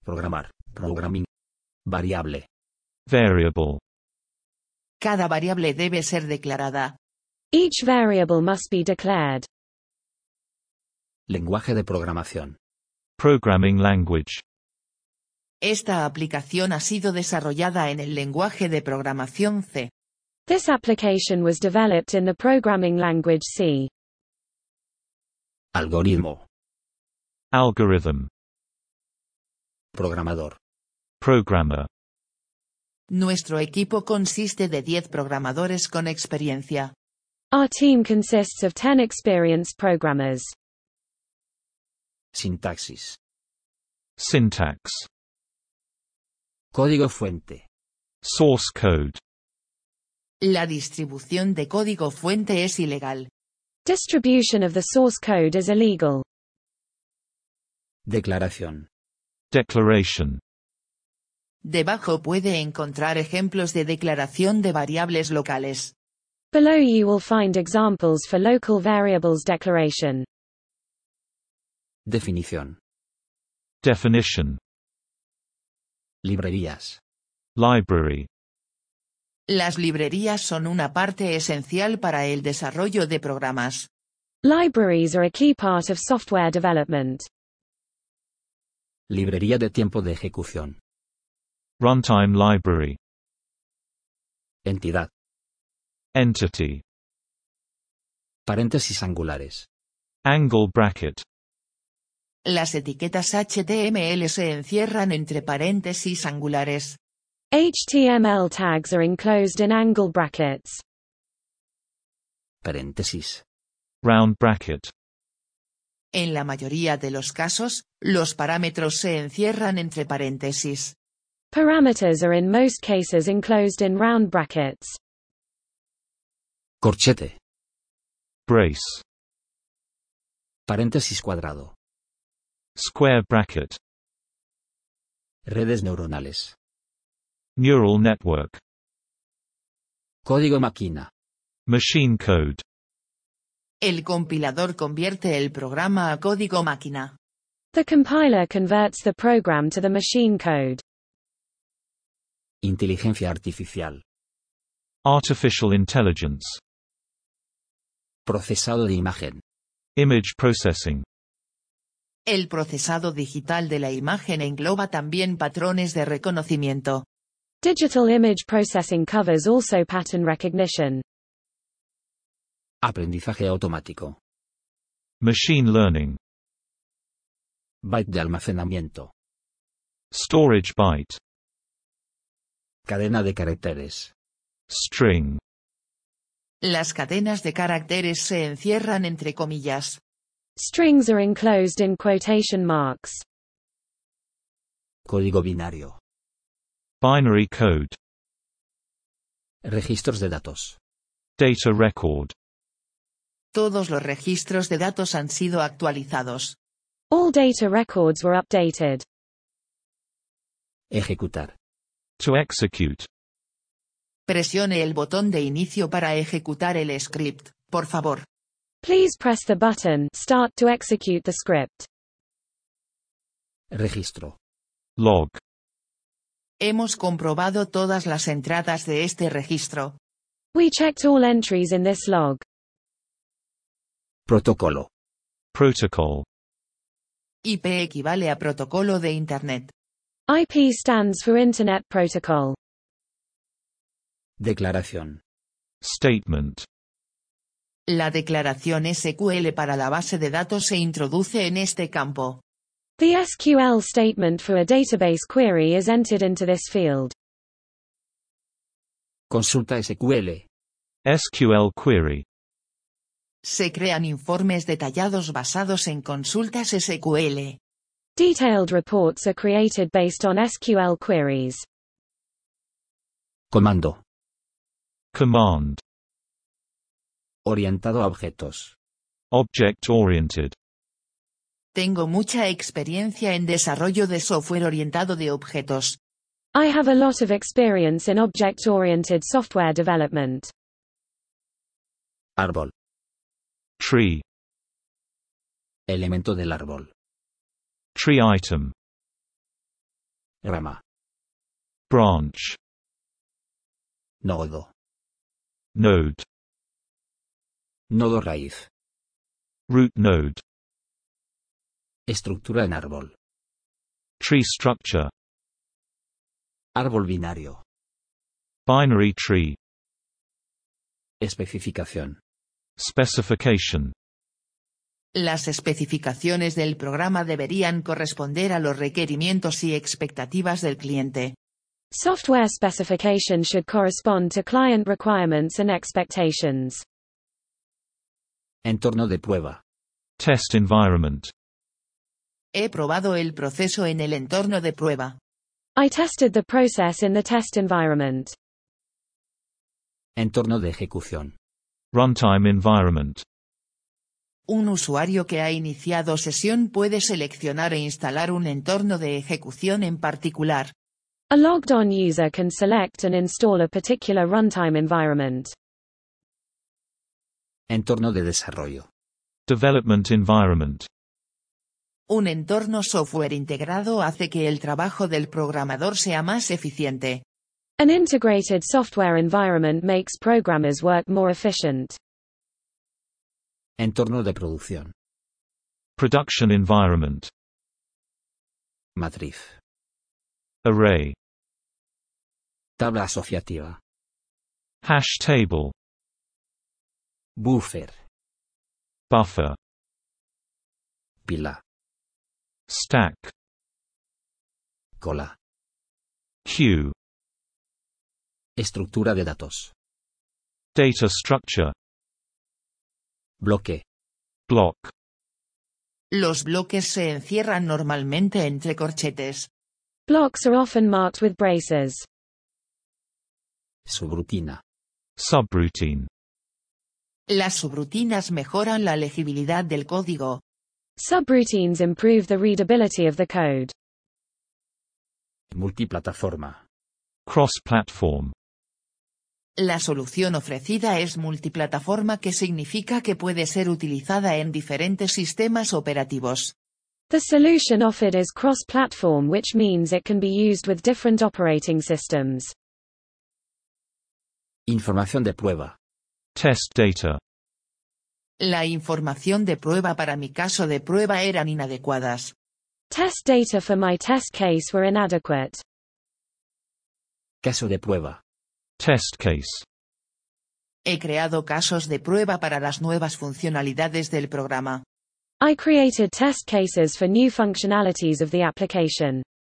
Programar. Programming. Variable. Variable. Cada variable debe ser declarada. Each variable must be declared. Lenguaje de programación. Programming language. Esta aplicación ha sido desarrollada en el lenguaje de programación C. This application was developed in the programming language C. Algoritmo. Algorithm. Programador. Programmer. Nuestro equipo consiste de 10 programadores con experiencia. Our team consists of 10 experienced programmers. Sintaxis. Syntax. Código fuente. Source code. La distribución de código fuente es ilegal. Distribution of the source code is illegal. Declaración. Declaration. Debajo puede encontrar ejemplos de declaración de variables locales. Below you will find examples for local variables declaration. Definición. Definition. Librerías. Library. Las librerías son una parte esencial para el desarrollo de programas. Libraries are a key part of software development. Librería de tiempo de ejecución. Runtime library. Entidad. Entity. Paréntesis angulares. Angle bracket. Las etiquetas HTML se encierran entre paréntesis angulares. HTML tags are enclosed in angle brackets. Paréntesis. Round bracket. En la mayoría de los casos, los parámetros se encierran entre paréntesis. Parameters are in most cases enclosed in round brackets. Corchete. Brace. Paréntesis cuadrado. Square bracket. Redes neuronales. Neural network. Código máquina. Machine code. El compilador convierte el programa a código máquina. The compiler converts the program to the machine code. Inteligencia artificial. Artificial intelligence. Procesado de imagen. Image processing. El procesado digital de la imagen engloba también patrones de reconocimiento. Digital image processing covers also pattern recognition. Aprendizaje automático. Machine learning. Byte de almacenamiento. Storage byte. Cadena de caracteres. String. Las cadenas de caracteres se encierran entre comillas. Strings are enclosed in quotation marks. Código binario. Binary code. Registros de datos. Data record. Todos los registros de datos han sido actualizados. All data records were updated. Ejecutar. To execute. Presione el botón de inicio para ejecutar el script, por favor. Please press the button Start to execute the script. Registro. Log. Hemos comprobado todas las entradas de este registro. We checked all entries in this log. Protocolo. Protocol. IP equivale a protocolo de Internet. IP stands for Internet Protocol. Declaración. Statement. La declaración SQL para la base de datos se introduce en este campo. The SQL statement for a database query is entered into this field. Consulta SQL. SQL query. Se crean informes detallados basados en consultas SQL. Detailed reports are created based on SQL queries. Comando. Command. Orientado a objetos. Object-oriented. Tengo mucha experiencia en desarrollo de software orientado de objetos. I have a lot of experience in object-oriented software development. Árbol. Tree. Elemento del árbol. Tree item. Rama. Branch. Nodo. Node. Nodo raíz. Root node. Estructura en árbol. Tree structure. Árbol binario. Binary tree. Especificación. Specification. Las especificaciones del programa deberían corresponder a los requerimientos y expectativas del cliente. Software specification should correspond to client requirements and expectations. Entorno de prueba. Test environment. He probado el proceso en el entorno de prueba. I tested the process in the test environment. Entorno de ejecución. Runtime environment. Un usuario que ha iniciado sesión puede seleccionar e instalar un entorno de ejecución en particular. A logged-on user can select and install a particular runtime environment. Entorno de desarrollo. Development environment. Un entorno software integrado hace que el trabajo del programador sea más eficiente. An integrated software environment makes programmers work more efficient. Entorno de producción. Production environment. Matriz. Array. Tabla asociativa. Hash table. Buffer. Buffer. Pila. Stack. Cola. Queue. Estructura de datos. Data structure. Bloque. Block. Los bloques se encierran normalmente entre corchetes. Blocks are often marked with braces. Subrutina. Subroutine. Las subrutinas mejoran la legibilidad del código. Subroutines improve the readability of the code. Multiplataforma. Cross-platform. La solución ofrecida es multiplataforma, que significa que puede ser utilizada en diferentes sistemas operativos. The solution offered is cross-platform, which means it can be used with different operating systems. Información de prueba. Test data. La información de prueba para mi caso de prueba eran inadecuadas. Test data for my test case were inadequate. Caso de prueba. Test case. He creado casos de prueba para las nuevas funcionalidades del programa. I created test cases for new functionalities of the application.